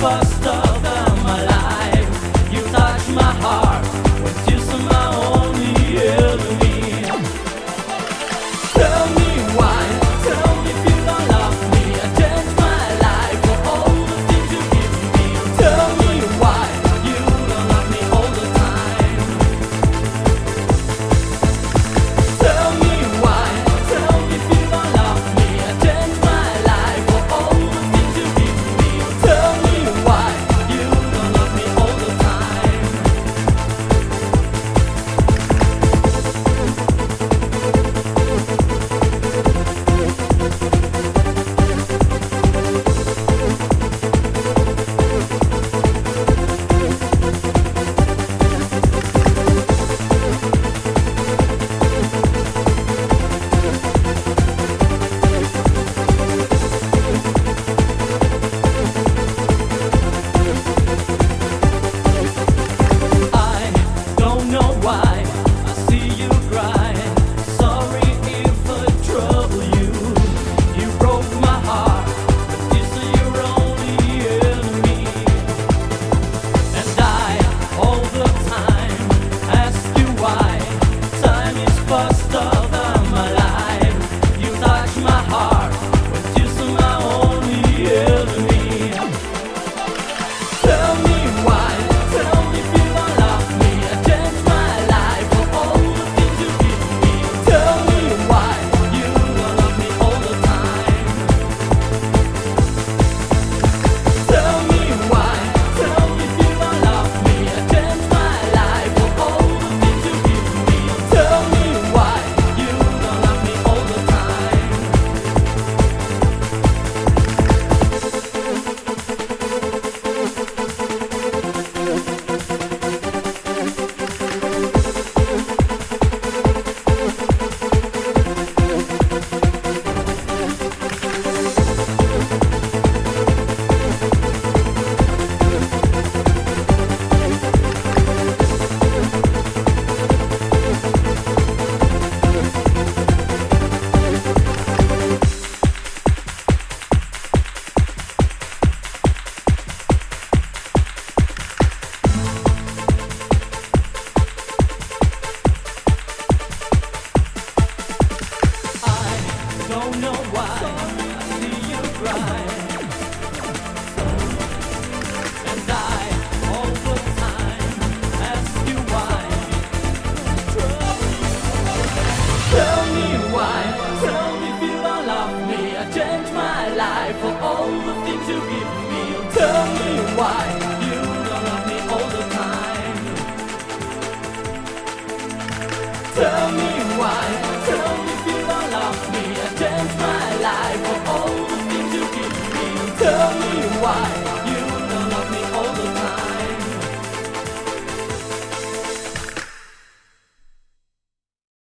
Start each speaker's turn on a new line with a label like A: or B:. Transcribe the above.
A: first love of my life. You touch my heart with just my only enemy. Tell me why, tell me if you don't love me. I changed my life for all the things you give me. Tell me why you don't love me all the time. Tell me why, tell me if you don't love me. I changed my life for all the things you give me. Tell me why you don't love me all the time. I don't know why I see you cry. Sorry if I trouble you. You broke my heart, but this is your only enemy. And I all the time ask you why. Time is first of my life. You touch my heart, but this is my only enemy. Tell me why, tell me if you don't love me. I changed my life for all the things you give me. Tell me why you don't love me all the time. Tell me why, tell me if you don't love me. I changed my life for all the things you give me. Tell me why you don't love me all the time. I don't know why I see you cry. And I all the time ask you why. Tell me why, tell me if you don't love me. I changed my life for all the things you give me. Tell me why you don't love me all the time. Tell me why, tell me if you don't love me. I changed my life for all the things you give me. Tell me why.